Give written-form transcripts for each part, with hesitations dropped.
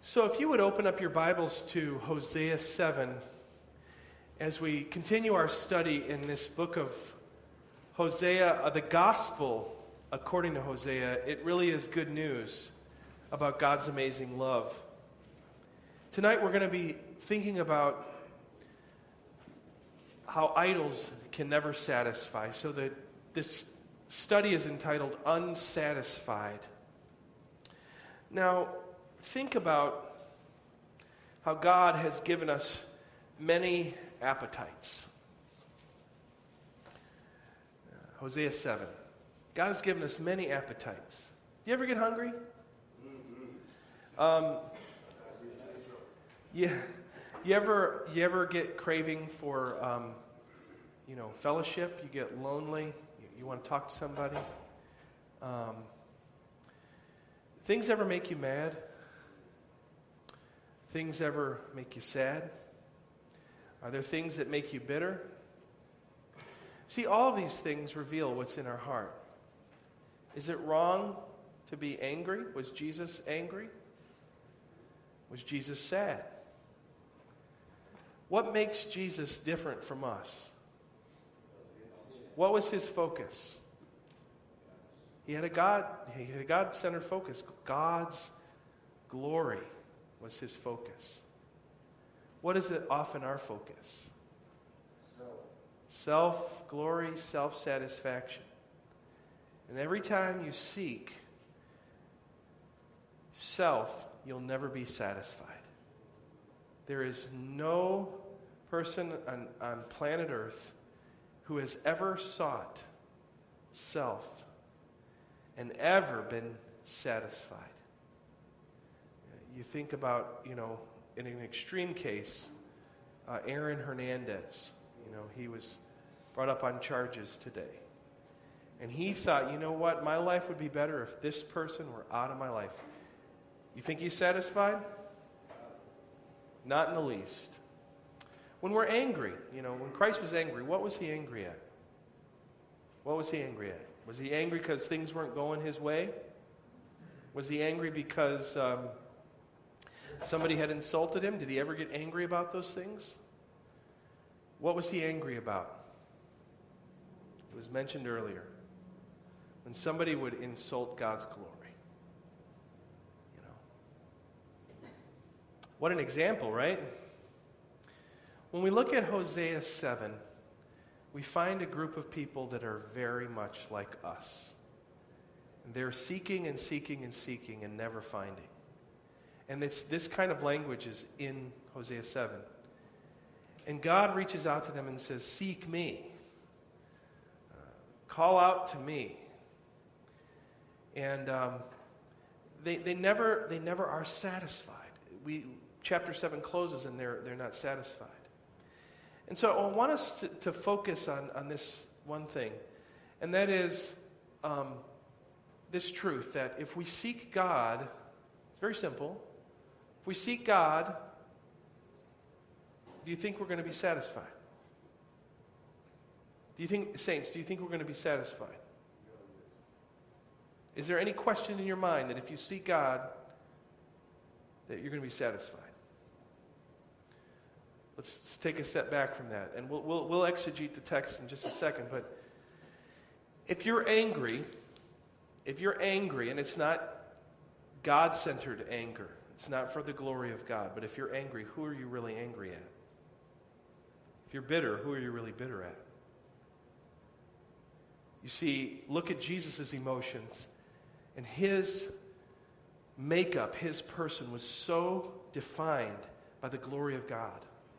So if you would open up your Bibles to Hosea 7, as we continue our study in this book of Hosea, the gospel according to Hosea, it really is good news about God's amazing love. Tonight we're going to be thinking about how idols can never satisfy. So that this study is entitled Unsatisfied. Now, think about how God has given us many appetites. Hosea 7. God has given us many appetites. You ever get hungry? Yeah. You ever get craving for, fellowship? You get lonely. You want to talk to somebody. Things ever make you mad? Things ever make you sad? Are there things that make you bitter? See, all of these things reveal what's in our heart. Is it wrong to be angry? Was Jesus angry? Was Jesus sad? What makes Jesus different from us? What was his focus? He had a God-centered focus. God's glory was his focus. What is it often our focus? Self-glory, self-satisfaction. And every time you seek self, you'll never be satisfied. There is no person on planet Earth who has ever sought self and ever been satisfied. You think about, in an extreme case, Aaron Hernandez. He was brought up on charges today. And he thought, you know what, my life would be better if this person were out of my life. You think he's satisfied? Not in the least. When we're angry, when Christ was angry, what was he angry at? What was he angry at? Was he angry because things weren't going his way? Was he angry because somebody had insulted him? Did he ever get angry about those things? What was he angry about? It was mentioned earlier. When somebody would insult God's glory. What an example, right? When we look at Hosea 7, we find a group of people that are very much like us. And they're seeking and seeking and seeking and never finding. And this kind of language is in Hosea 7. And God reaches out to them and says, seek me. Call out to me. And they never are satisfied. Chapter 7 closes and they're not satisfied. And so I want us to focus on this one thing. And that is this truth that if we seek God, it's very simple. If we seek God, do you think we're going to be satisfied? Saints, do you think we're going to be satisfied? Is there any question in your mind that if you seek God, that you're going to be satisfied? Let's take a step back from that, and we'll exegete the text in just a second. But if you're angry, and it's not God-centered anger, it's not for the glory of God, but if you're angry, who are you really angry at? If you're bitter, who are you really bitter at? You see, look at Jesus' emotions, and his makeup, his person was so defined by the glory of God.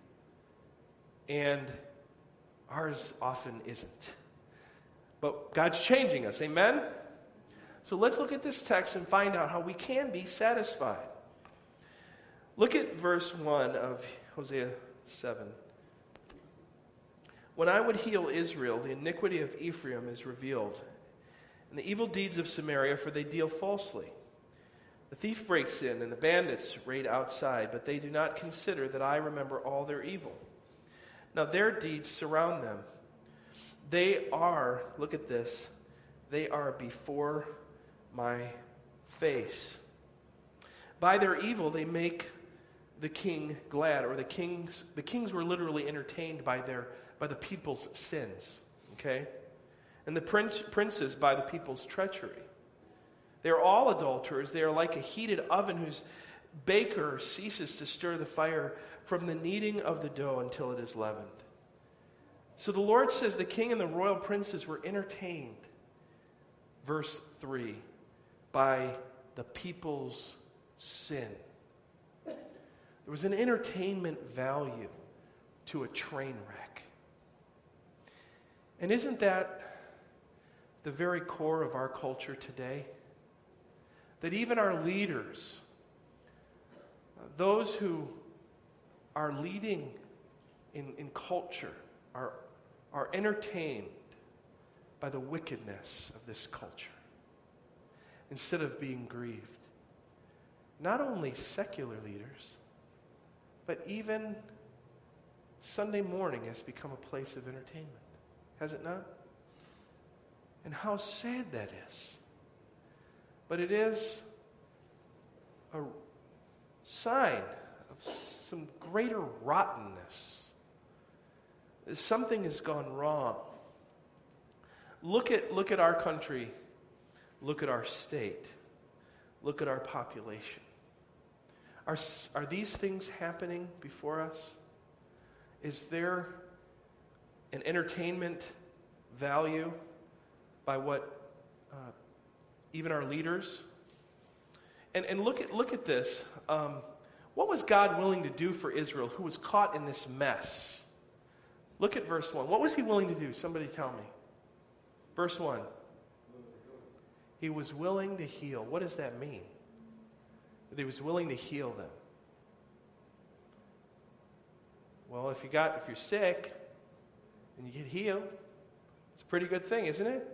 And ours often isn't. But God's changing us, amen? So let's look at this text and find out how we can be satisfied. Look at verse 1 of Hosea 7. When I would heal Israel, the iniquity of Ephraim is revealed, and the evil deeds of Samaria, for they deal falsely. The thief breaks in, and the bandits raid outside, but they do not consider that I remember all their evil. Now their deeds surround them. They are, look at this, they are before my face. By their evil, they make the king glad, or the kings were literally entertained by the people's sins, okay? And the princes by the people's treachery. They are all adulterers. They are like a heated oven whose baker ceases to stir the fire from the kneading of the dough until it is leavened. So the Lord says the king and the royal princes were entertained, verse 3, by the people's sin. There was an entertainment value to a train wreck. And isn't that the very core of our culture today? That even our leaders, those who are leading in culture, are entertained by the wickedness of this culture instead of being grieved. Not only secular leaders, but even Sunday morning has become a place of entertainment. Has it not? And how sad that is. But it is a sign of some greater rottenness. Something has gone wrong. Look at our country. Look at our state. Look at our population. Are these things happening before us? Is there an entertainment value by what even our leaders? And look at this. What was God willing to do for Israel, who was caught in this mess? Look at verse 1. What was he willing to do? Somebody tell me. Verse 1. He was willing to heal. What does that mean? That he was willing to heal them. Well, if you're sick and you get healed, it's a pretty good thing, isn't it?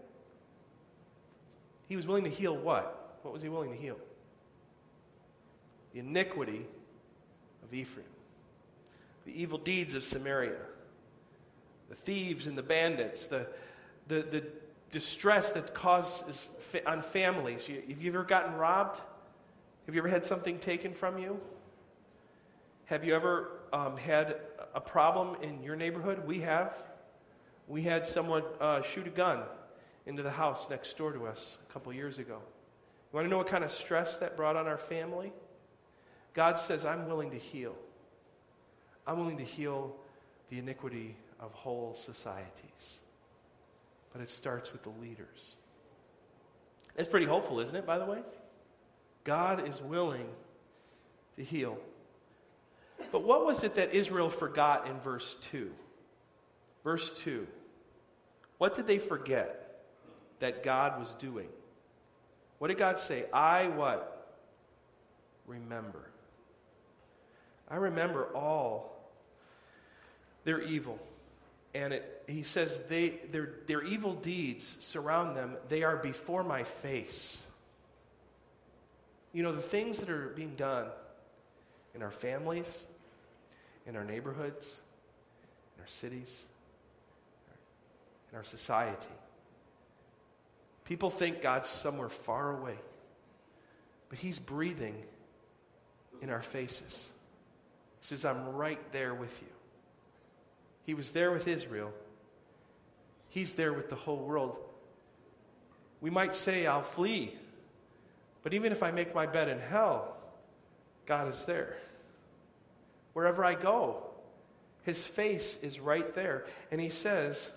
He was willing to heal what? What was he willing to heal? The iniquity of Ephraim, the evil deeds of Samaria, the thieves and the bandits, the distress that causes on families. Have you ever gotten robbed? Have you ever had something taken from you? Have you ever had a problem in your neighborhood? We have. We had someone shoot a gun into the house next door to us a couple years ago. You want to know what kind of stress that brought on our family? God says, I'm willing to heal. I'm willing to heal the iniquity of whole societies. But it starts with the leaders. It's pretty hopeful, isn't it, by the way? God is willing to heal. But what was it that Israel forgot in verse 2? Verse 2. What did they forget that God was doing? What did God say? I what? Remember. I remember all their evil. And he says their evil deeds surround them. They are before my face. You know, the things that are being done in our families, in our neighborhoods, in our cities, in our society. People think God's somewhere far away, but he's breathing in our faces. He says, I'm right there with you. He was there with Israel. He's there with the whole world. We might say, I'll flee. But even if I make my bed in hell, God is there. Wherever I go, his face is right there. And he says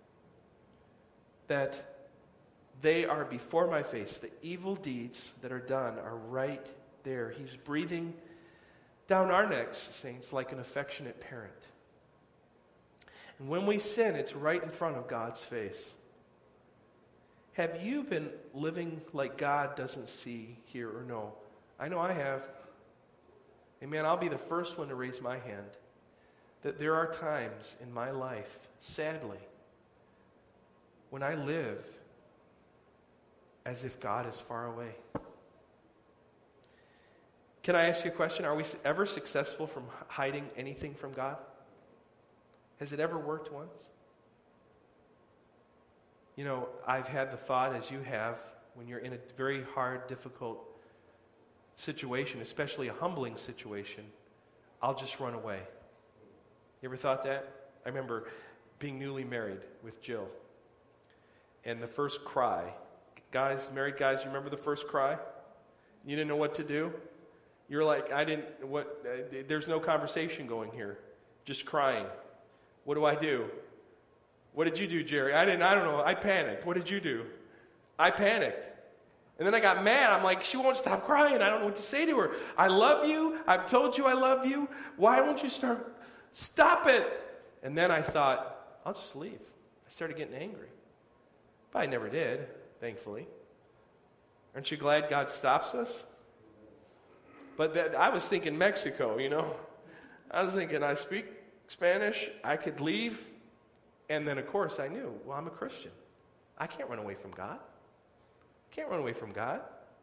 that they are before my face. The evil deeds that are done are right there. He's breathing down our necks, saints, like an affectionate parent. And when we sin, it's right in front of God's face. Have you been living like God doesn't see, hear, or know? I know I have. Amen. I'll be the first one to raise my hand that there are times in my life, sadly, when I live as if God is far away. Can I ask you a question? Are we ever successful from hiding anything from God? Has it ever worked once? You know, I've had the thought, as you have, when you're in a very hard, difficult situation, especially a humbling situation, I'll just run away. You ever thought that? I remember being newly married with Jill. And the first cry, guys, married guys, you remember the first cry? You didn't know what to do? You're like, there's no conversation going here. Just crying. What do I do? What did you do, Jerry? I don't know. I panicked. What did you do? I panicked. And then I got mad. I'm like, she won't stop crying. I don't know what to say to her. I love you. I've told you I love you. Why won't you stop it? And then I thought, I'll just leave. I started getting angry. But I never did, thankfully. Aren't you glad God stops us? But I was thinking Mexico, you know. I was thinking, I speak Spanish. I could leave. And then, of course, I knew, well, I'm a Christian. I can't run away from God. Can't run away from God.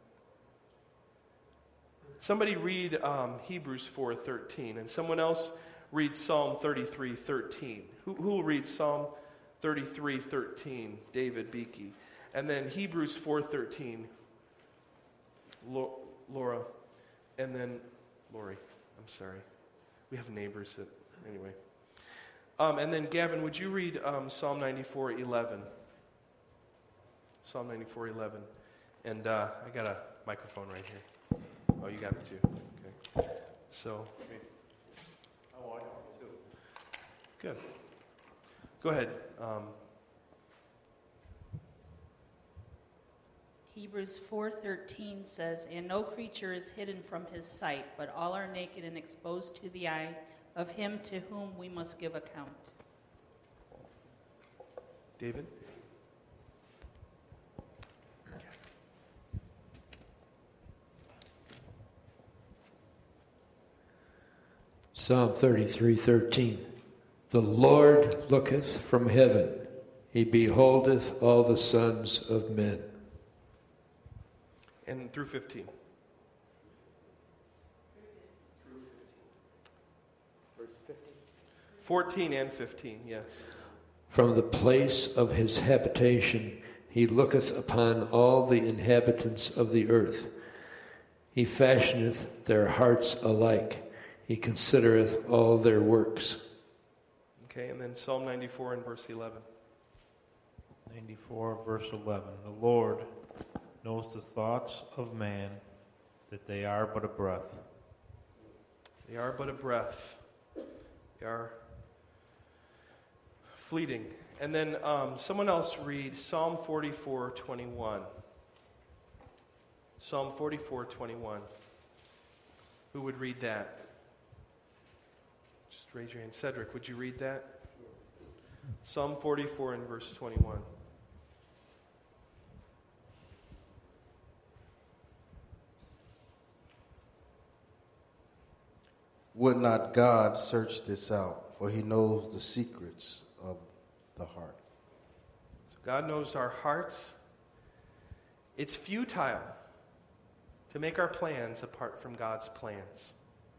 Somebody read Hebrews 4:13, and someone else read Psalm 33:13. Who will read Psalm 33:13? David Beakey. And then Hebrews 4:13, Laura. And then Lori. I'm sorry. We have neighbors that, anyway. And then Gavin, would you read Psalm 94:11? Psalm 94:11. And I got a microphone right here. Oh, you got it too. Okay. So. Oh, I got it too. Good. Go ahead. Hebrews 4:13 says, "And no creature is hidden from his sight, but all are naked and exposed to the eye of him to whom we must give account." David? Psalm 33:13. The Lord looketh from heaven, he beholdeth all the sons of men. And through 15. 14 and 15, yes. From the place of his habitation he looketh upon all the inhabitants of the earth. He fashioneth their hearts alike. He considereth all their works. Okay, and then Psalm 94 and verse 11. 94, verse 11. The Lord knows the thoughts of man, that they are but a breath. They are but a breath. They are fleeting. And then someone else read Psalm 44:21. Psalm 44:21. Who would read that? Just raise your hand. Cedric, would you read that? Psalm 44 and verse 21. Would not God search this out, for he knows the secrets of the heart. So God knows our hearts. It's futile to make our plans apart from God's plans.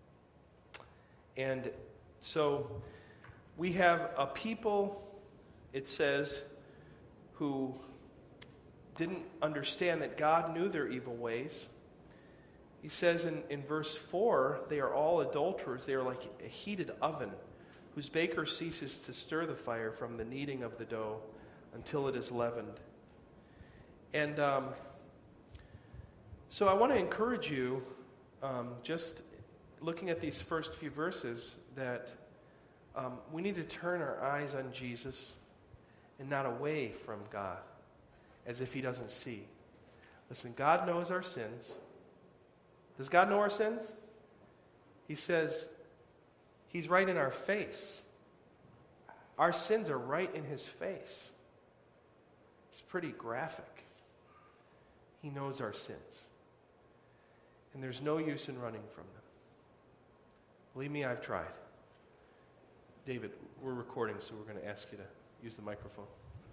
And so we have a people, it says, who didn't understand that God knew their evil ways. He says in verse 4, they are all adulterers. They are like a heated oven, whose baker ceases to stir the fire from the kneading of the dough until it is leavened. And so I want to encourage you, just looking at these first few verses, that we need to turn our eyes on Jesus and not away from God, as if he doesn't see. Listen, God knows our sins. Does God know our sins? He says he's right in our face. Our sins are right in his face. It's pretty graphic. He knows our sins. And there's no use in running from them. Believe me, I've tried. David, we're recording, so we're going to ask you to use the microphone.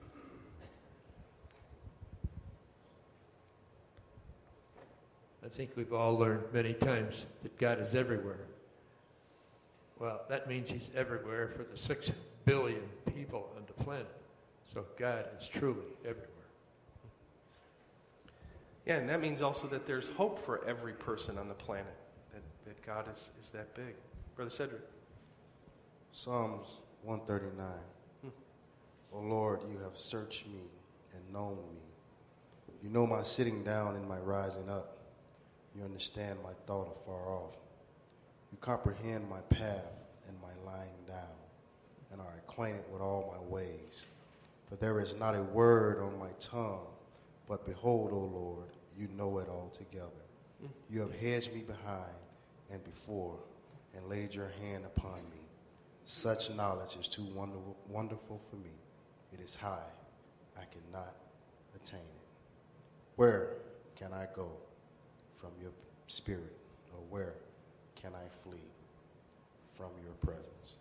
I think we've all learned many times that God is everywhere. Well, that means he's everywhere for the 6 billion people on the planet. So God is truly everywhere. Yeah, and that means also that there's hope for every person on the planet, that God is that big. Brother Cedric. Psalms 139. O Lord, you have searched me and known me. You know my sitting down and my rising up. You understand my thought afar off. You comprehend my path and my lying down, and are acquainted with all my ways. For there is not a word on my tongue, but behold, O Lord, you know it altogether. You have hedged me behind and before, and laid your hand upon me. Such knowledge is too wonderful for me. It is high. I cannot attain it. Where can I go from your spirit? Or where can I flee from your presence?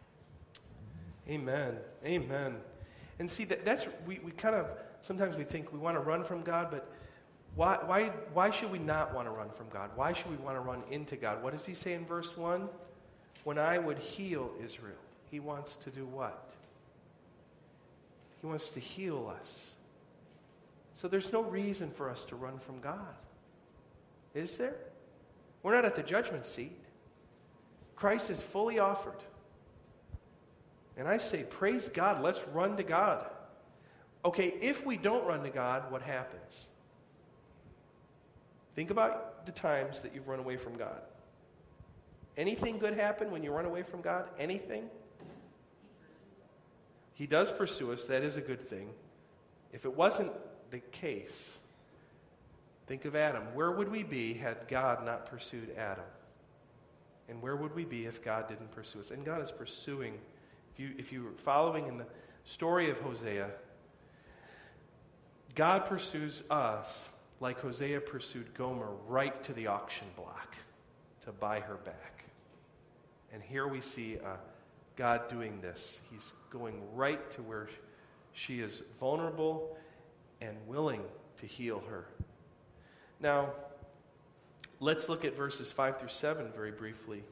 Amen. Amen. And see, that's we kind of, sometimes we think we want to run from God, but why should we not want to run from God? Why should we want to run into God? What does he say in verse 1? When I would heal Israel, he wants to do what? He wants to heal us. So there's no reason for us to run from God. Is there? We're not at the judgment seat. Christ is fully offered. And I say, praise God, let's run to God. Okay, if we don't run to God, what happens? Think about the times that you've run away from God. Anything good happen when you run away from God? Anything? He does pursue us. That is a good thing. If it wasn't the case, think of Adam. Where would we be had God not pursued Adam? And where would we be if God didn't pursue us? And God is pursuing. If you were following in the story of Hosea, God pursues us like Hosea pursued Gomer right to the auction block to buy her back. And here we see God doing this. He's going right to where she is vulnerable and willing to heal her. Now, let's look at verses 5 through 7 very briefly.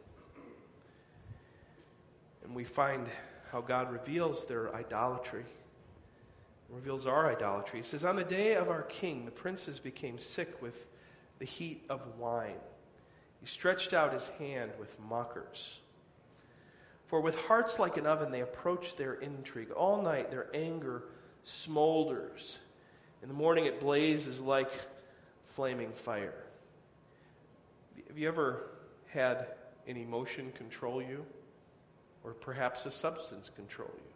And we find how God reveals their idolatry. Reveals our idolatry. He says, on the day of our king, the princes became sick with the heat of wine. He stretched out his hand with mockers. For with hearts like an oven, they approach their intrigue. All night their anger smolders. In the morning it blazes like flaming fire. Have you ever had an emotion control you? Or perhaps a substance control you?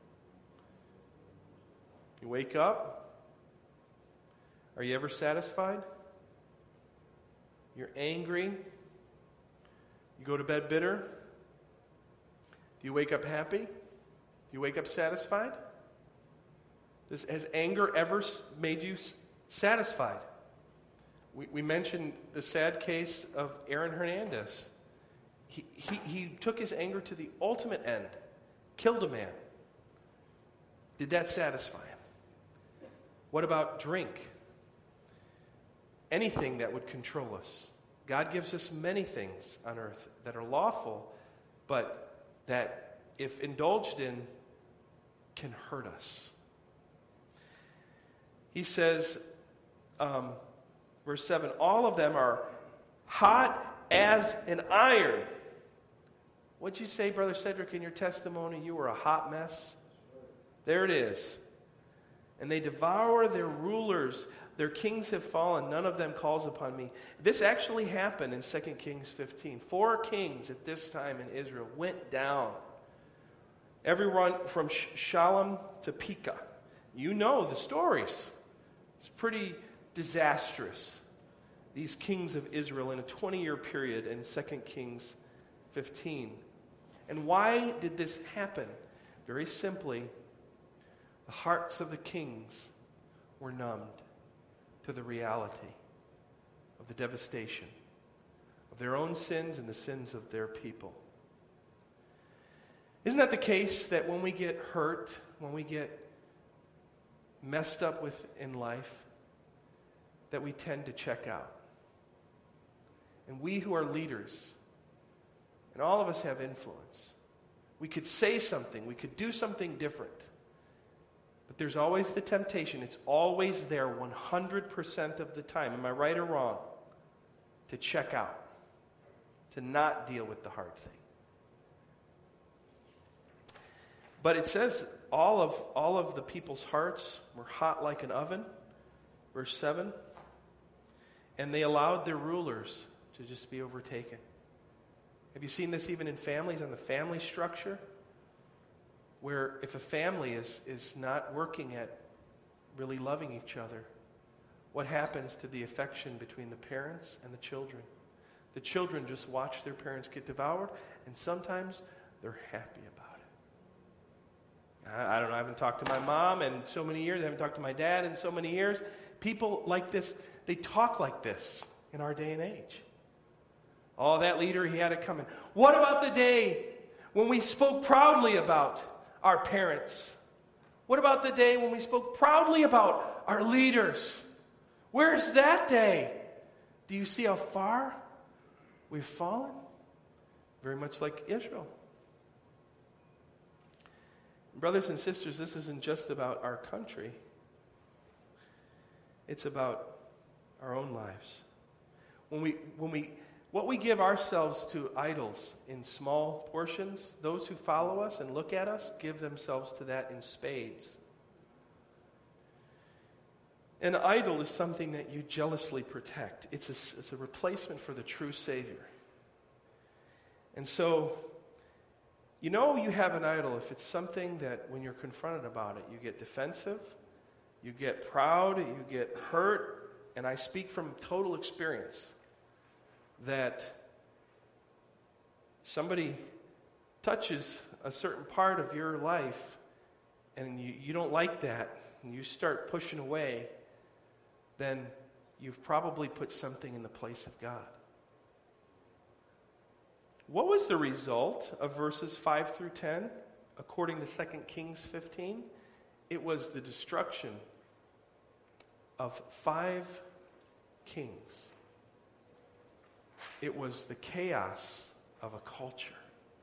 You wake up. Are you ever satisfied? You're angry. You go to bed bitter. Do you wake up happy? Do you wake up satisfied? Has anger ever made you satisfied? We mentioned the sad case of Aaron Hernandez. He took his anger to the ultimate end, killed a man. Did that satisfy him? What about drink? Anything that would control us. God gives us many things on earth that are lawful, but that, if indulged in, can hurt us. He says, verse 7, all of them are hot as an iron. What'd you say, Brother Cedric, in your testimony? You were a hot mess? There it is. And they devour their rulers. Their kings have fallen. None of them calls upon me. This actually happened in 2 Kings 15. 4 kings at this time in Israel went down. Everyone from Shalom to Pekah. You know the stories. It's pretty disastrous. These kings of Israel in a 20-year period in 2 Kings 15. And why did this happen? Very simply, the hearts of the kings were numbed to the reality of the devastation of their own sins and the sins of their people. Isn't that the case that when we get hurt, when we get messed up with in life, that we tend to check out? And we who are leaders, and all of us have influence, we could say something, we could do something different. But there's always the temptation. It's always there 100% of the time. Am I right or wrong? To check out. To not deal with the hard thing. But it says all of the people's hearts were hot like an oven. Verse 7. And they allowed their rulers to just be overtaken. Have you seen this even in families, on the family structure? Where if a family is not working at really loving each other, what happens to the affection between the parents and the children? The children just watch their parents get devoured, and sometimes they're happy about it. I don't know, I haven't talked to my mom in so many years, I haven't talked to my dad in so many years. People like this, they talk like this in our day and age. Oh, that leader, he had it coming. What about the day when we spoke proudly about our parents? What about the day when we spoke proudly about our leaders? Where's that day? Do you see how far we've fallen? Very much like Israel. Brothers and sisters, this isn't just about our country. It's about our own lives. What we give ourselves to idols in small portions, those who follow us and look at us give themselves to that in spades. An idol is something that you jealously protect. It's a replacement for the true Savior. And so, you know you have an idol if it's something that when you're confronted about it, you get defensive, you get proud, you get hurt, and I speak from total experience. That somebody touches a certain part of your life and you don't like that and you start pushing away, then you've probably put something in the place of God. What was the result of verses 5 through 10 according to 2 Kings 15? It was the destruction of 5 kings. It was the chaos of a culture.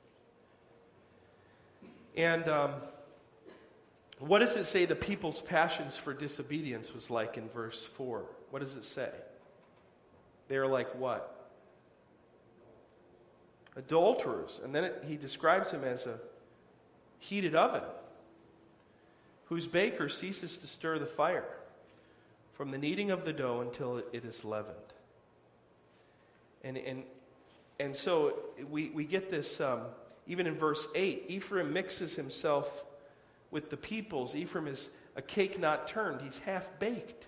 And what does it say the people's passions for disobedience was like in verse 4? What does it say? They are like what? Adulterers. And then he describes him as a heated oven, whose baker ceases to stir the fire from the kneading of the dough until it is leavened. And so we get this, even in verse 8, Ephraim mixes himself with the peoples. Ephraim is a cake not turned. He's half-baked.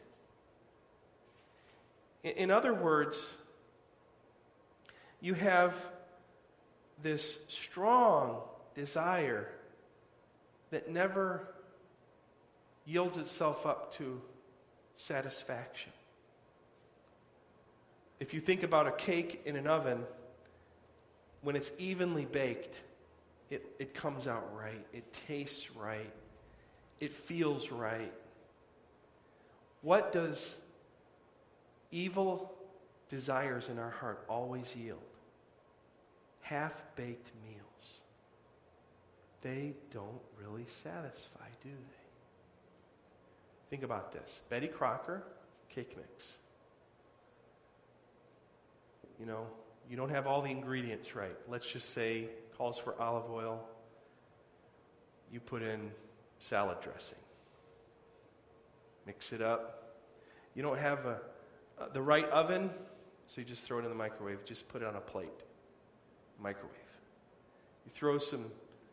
In other words, you have this strong desire that never yields itself up to satisfaction. If you think about a cake in an oven, when it's evenly baked, it comes out right. It tastes right. It feels right. What does evil desires in our heart always yield? Half-baked meals. They don't really satisfy, do they? Think about this. Betty Crocker, cake mix. You know, you don't have all the ingredients right. Let's just say, calls for olive oil. You put in salad dressing. Mix it up. You don't have the right oven, so you just throw it in the microwave. Just put it on a plate. Microwave. You throw some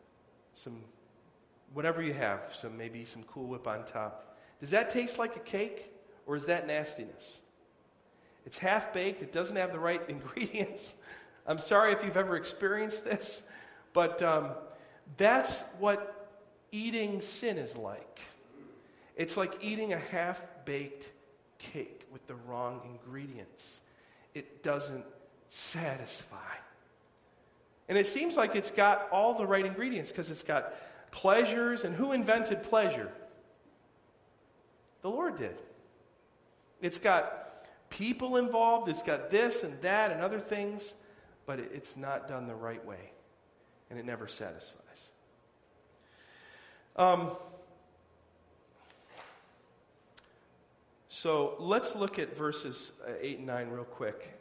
whatever you have, maybe some Cool Whip on top. Does that taste like a cake, or is that nastiness? It's half-baked. It doesn't have the right ingredients. I'm sorry if you've ever experienced this, but that's what eating sin is like. It's like eating a half-baked cake with the wrong ingredients. It doesn't satisfy. And it seems like it's got all the right ingredients because it's got pleasures. And who invented pleasure? The Lord did. It's got people involved. It's got this and that and other things. But it's not done the right way. And it never satisfies. So let's look at verses 8 and 9 real quick.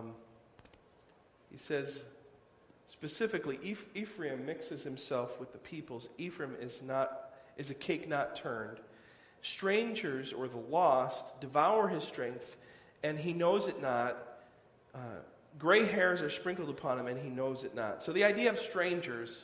He says, specifically, Ephraim mixes himself with the peoples. Ephraim is a cake not turned. Strangers, or the lost, devour his strength, and he knows it not. Gray hairs are sprinkled upon him, and he knows it not. So the idea of strangers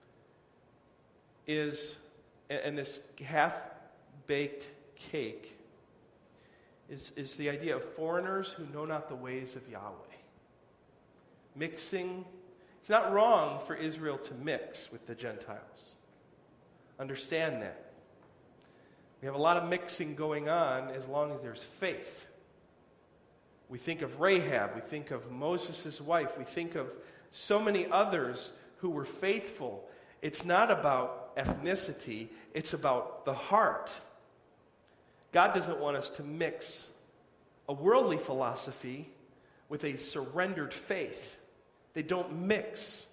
is, and this half-baked cake, is the idea of foreigners who know not the ways of Yahweh. Mixing. It's not wrong for Israel to mix with the Gentiles. Understand that. We have a lot of mixing going on as long as there's faith. We think of Rahab. We think of Moses' wife. We think of so many others who were faithful. It's not about ethnicity. It's about the heart. God doesn't want us to mix a worldly philosophy with a surrendered faith. They don't mix.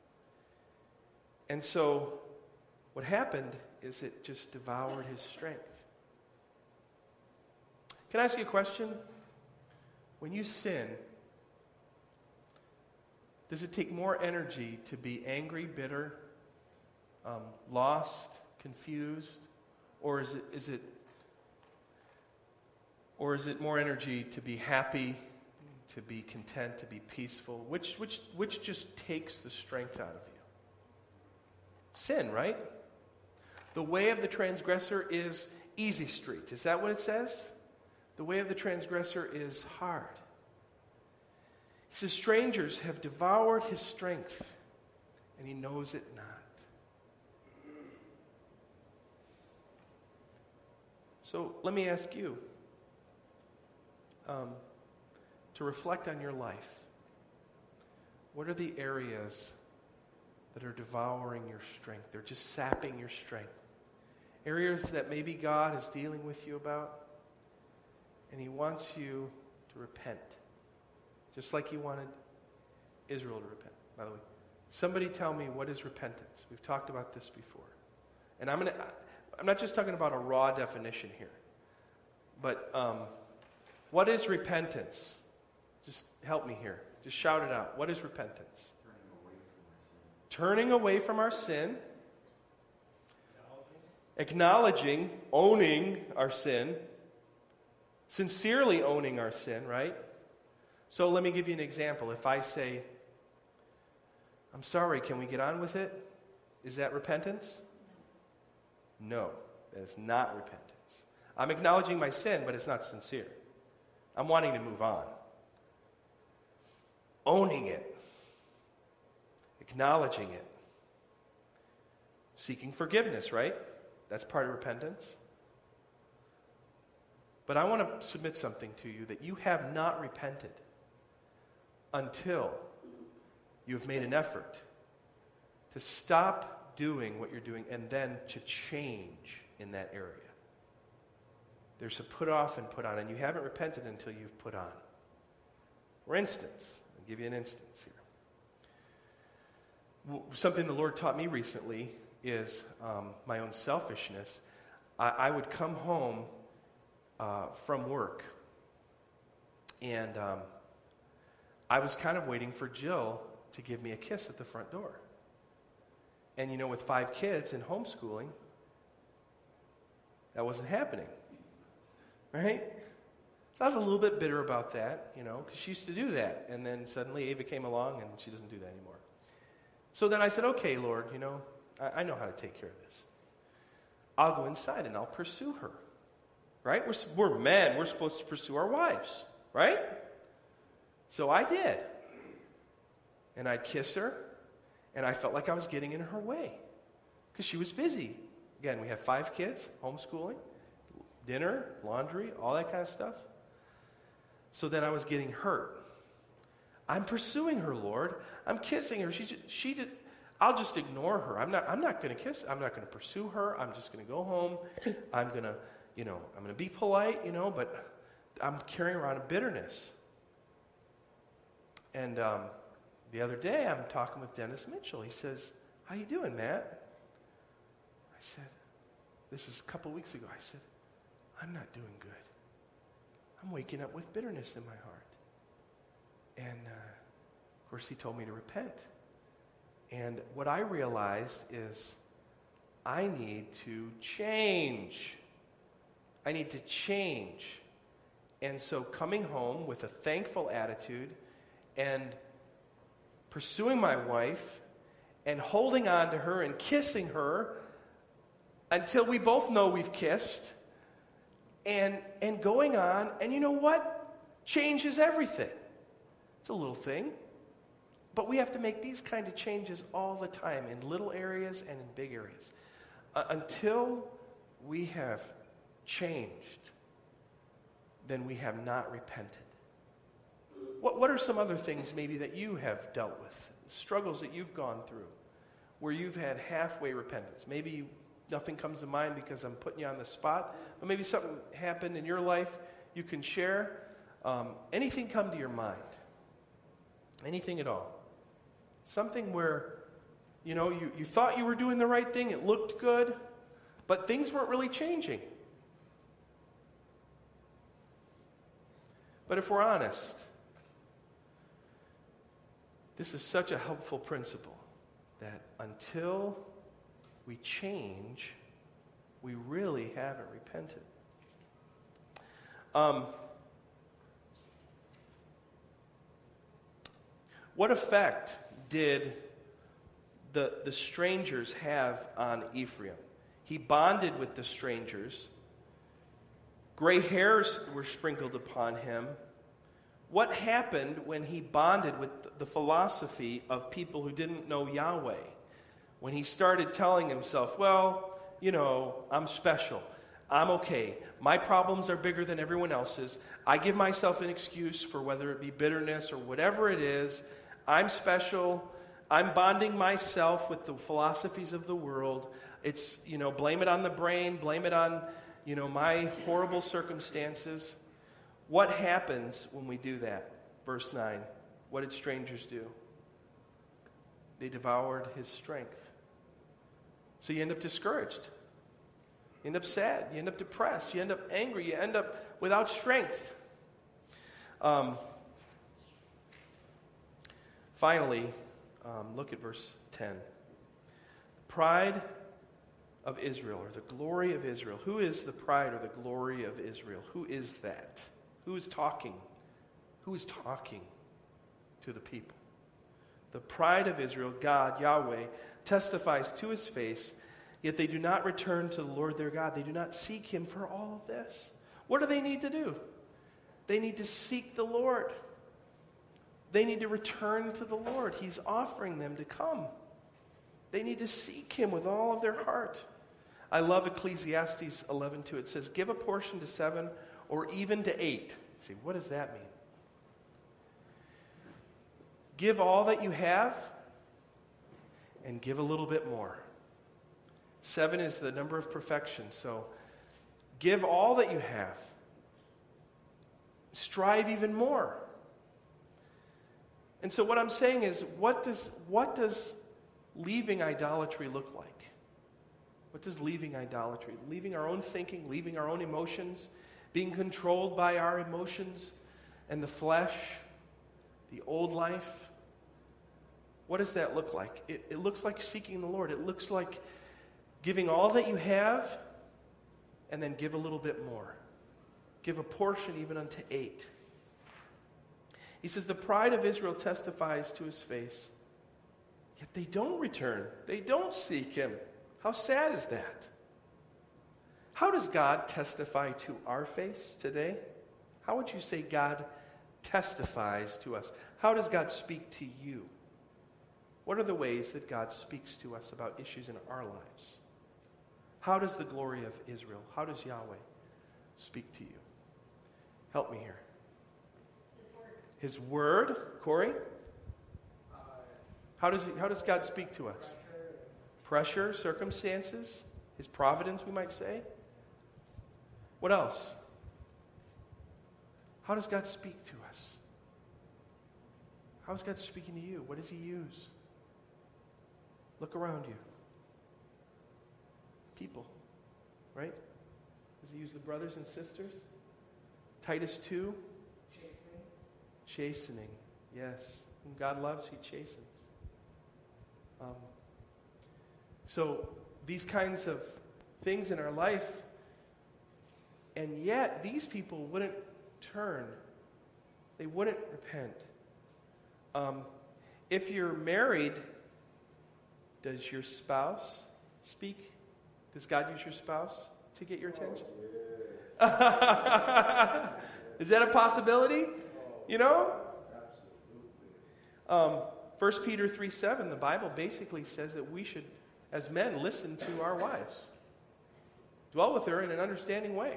And so what happened is it just devoured his strength. Can I ask you a question? When you sin, does it take more energy to be angry, bitter, lost, confused, or is it more energy to be happy, to be content, to be peaceful? Which just takes the strength out of you? Sin, right? The way of the transgressor is easy street. Is that what it says? The way of the transgressor is hard. He says, strangers have devoured his strength, and he knows it not. So let me ask you to reflect on your life. What are the areas that are devouring your strength? They're just sapping your strength. Areas that maybe God is dealing with you about, and he wants you to repent. Just like he wanted Israel to repent, by the way. Somebody tell me, what is repentance? We've talked about this before. And I'm not just talking about a raw definition here. But what is repentance? Just help me here. Just shout it out. What is repentance? Turning away from our sin. Acknowledging, owning our sin. Sincerely owning our sin, right? So let me give you an example. If I say, I'm sorry, can we get on with it? Is that repentance? No, that is not repentance. I'm acknowledging my sin, but it's not sincere. I'm wanting to move on. Owning it. Acknowledging it. Seeking forgiveness, right? That's part of repentance. But I want to submit something to you, that you have not repented until you have made an effort to stop doing what you're doing and then to change in that area. There's a put off and put on, and you haven't repented until you've put on. For instance, I'll give you an instance here. Something the Lord taught me recently is my own selfishness. I would come home from work, and I was kind of waiting for Jill to give me a kiss at the front door. And you know, with 5 kids and homeschooling, that wasn't happening, right? So I was a little bit bitter about that, you know, because she used to do that, and then suddenly Ava came along and she doesn't do that anymore. So then I said, okay, Lord, you know, I know how to take care of this. I'll go inside and I'll pursue her. Right? We're men. We're supposed to pursue our wives. Right? So I did. And I'd kiss her, and I felt like I was getting in her way because she was busy. Again, we have 5 kids, homeschooling, dinner, laundry, all that kind of stuff. So then I was getting hurt. I'm pursuing her, Lord. I'm kissing her. I'll just ignore her. I'm not going to kiss. I'm not going to pursue her. I'm just going to go home. I'm going to be polite, but I'm carrying around a bitterness. And the other day, I'm talking with Dennis Mitchell. He says, how you doing, Matt? I said, this is a couple weeks ago. I said, I'm not doing good. I'm waking up with bitterness in my heart. And, of course, he told me to repent. And what I realized is I need to change. I need to change. And so coming home with a thankful attitude and pursuing my wife and holding on to her and kissing her until we both know we've kissed and going on. And you know what? Change is everything. It's a little thing. But we have to make these kind of changes all the time in little areas and in big areas. Until we have changed, then we have not repented. What are some other things maybe that you have dealt with? Struggles that you've gone through where you've had halfway repentance? Maybe nothing comes to mind because I'm putting you on the spot, but maybe something happened in your life you can share. Anything come to your mind? Anything at all? Something where, you thought you were doing the right thing, it looked good, but things weren't really changing. But if we're honest, this is such a helpful principle that until we change, we really haven't repented. What effect did the strangers have on Ephraim? He bonded with the strangers. Gray hairs were sprinkled upon him. What happened when he bonded with the philosophy of people who didn't know Yahweh? When he started telling himself, well, I'm special. I'm okay. My problems are bigger than everyone else's. I give myself an excuse for whether it be bitterness or whatever it is. I'm special. I'm bonding myself with the philosophies of the world. It's, blame it on the brain, blame it on, my horrible circumstances. What happens when we do that? Verse 9. What did strangers do? They devoured his strength. So you end up discouraged. You end up sad. You end up depressed. You end up angry. You end up without strength. Finally, look at verse 10. Pride of Israel, or the glory of Israel. Who is the pride or the glory of Israel? Who is that? Who is talking? Who is talking to the people? The pride of Israel, God, Yahweh, testifies to his face, yet they do not return to the Lord their God. They do not seek him for all of this. What do they need to do? They need to seek the Lord. They need to return to the Lord. He's offering them to come. They need to seek him with all of their heart. I love Ecclesiastes 11:2. It says, give a portion to 7 or even to 8. You say, what does that mean? Give all that you have and give a little bit more. 7 is the number of perfection. So give all that you have. Strive even more. And so what I'm saying is, what does leaving idolatry look like? What does leaving idolatry? Leaving our own thinking, leaving our own emotions, being controlled by our emotions and the flesh, the old life. What does that look like? It looks like seeking the Lord. It looks like giving all that you have and then give a little bit more. Give a portion even unto 8. He says, the pride of Israel testifies to his face, yet they don't return. They don't seek him. How sad is that? How does God testify to our face today? How would you say God testifies to us? How does God speak to you? What are the ways that God speaks to us about issues in our lives? How does the glory of Israel, how does Yahweh speak to you? Help me here. His word, Corey? How does God speak to us? Pressure, circumstances, his providence, we might say. What else? How does God speak to us? How is God speaking to you? What does he use? Look around you. People, right? Does he use the brothers and sisters? Titus 2? Chastening. Yes. Whom God loves, he chastens. So these kinds of things in our life, and yet these people wouldn't turn. They wouldn't repent. If you're married, does your spouse speak? Does God use your spouse to get your attention? Is that a possibility? You know? 1 Peter 3:7, the Bible basically says that we should, as men, listen to our wives. Dwell with her in an understanding way.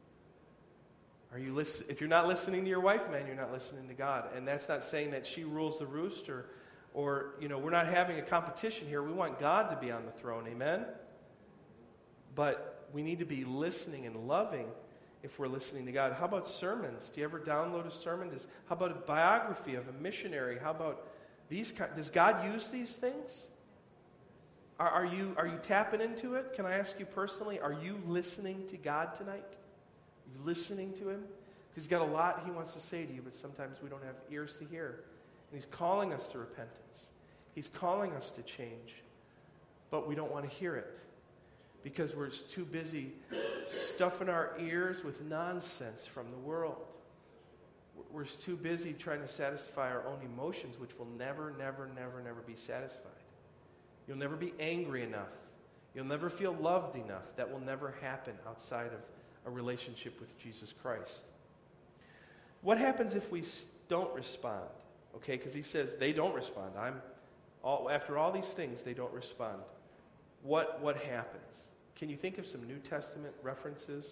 If you're not listening to your wife, man, you're not listening to God. And that's not saying that she rules the roost or we're not having a competition here. We want God to be on the throne, amen? But we need to be listening and loving if we're listening to God. How about sermons? Do you ever download a sermon? How about a biography of a missionary? How about these does God use these things? Are you tapping into it? Can I ask you personally, are you listening to God tonight? Are you listening to him? Because he's got a lot he wants to say to you, but sometimes we don't have ears to hear. And he's calling us to repentance. He's calling us to change. But we don't want to hear it because we're too busy stuffing our ears with nonsense from the world. We're too busy trying to satisfy our own emotions, which will never, never, never, never be satisfied. You'll never be angry enough. You'll never feel loved enough. That will never happen outside of a relationship with Jesus Christ. What happens if we don't respond? Okay, because he says they don't respond. After all these things, they don't respond. What happens? Can you think of some New Testament references?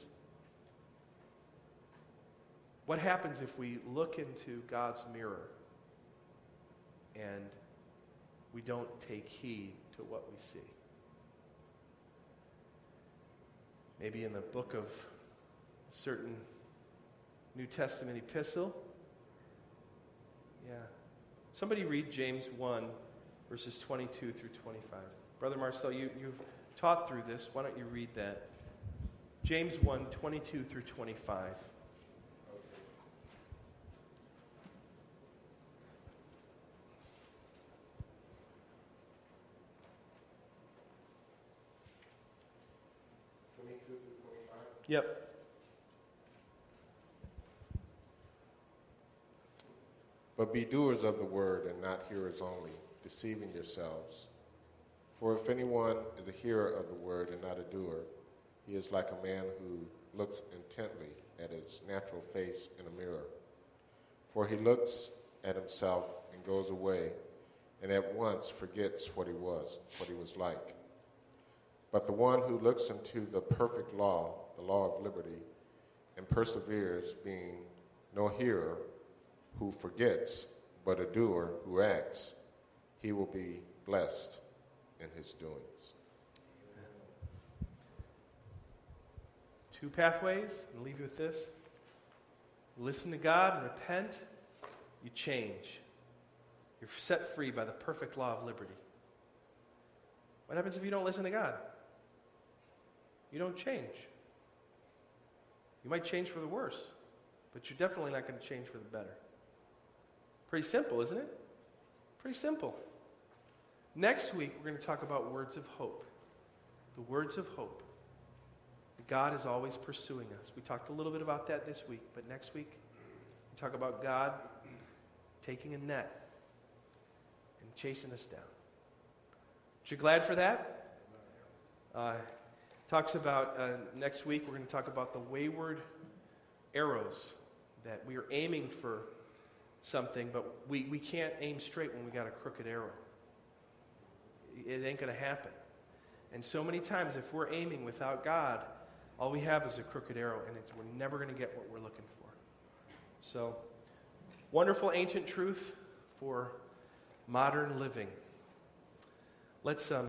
What happens if we look into God's mirror and we don't take heed to what we see? Maybe in the book of a certain New Testament epistle. Yeah. Somebody read James 1, verses 22 through 25. Brother Marcel, you've taught through this. Why don't you read that? James 1, 22 through 25. Yep. But be doers of the word and not hearers only, deceiving yourselves. For if anyone is a hearer of the word and not a doer, he is like a man who looks intently at his natural face in a mirror. For he looks at himself and goes away, and at once forgets what he was like. But the one who looks into the perfect law, the law of liberty, and perseveres, being no hearer who forgets, but a doer who acts, he will be blessed in his doings. Two pathways, and leave you with this. Listen to God and repent, you change. You're set free by the perfect law of liberty. What happens if you don't listen to God? You don't change. You might change for the worse, but you're definitely not going to change for the better. Pretty simple, isn't it? Pretty simple. Next week, we're going to talk about words of hope. The words of hope. God is always pursuing us. We talked a little bit about that this week, but next week, we talk about God taking a net and chasing us down. Aren't you glad for that? Talks about next week, we're going to talk about the wayward arrows, that we are aiming for something, but we can't aim straight when we got a crooked arrow. It ain't going to happen. And so many times, if we're aiming without God, all we have is a crooked arrow, and we're never going to get what we're looking for. So, wonderful ancient truth for modern living. Let's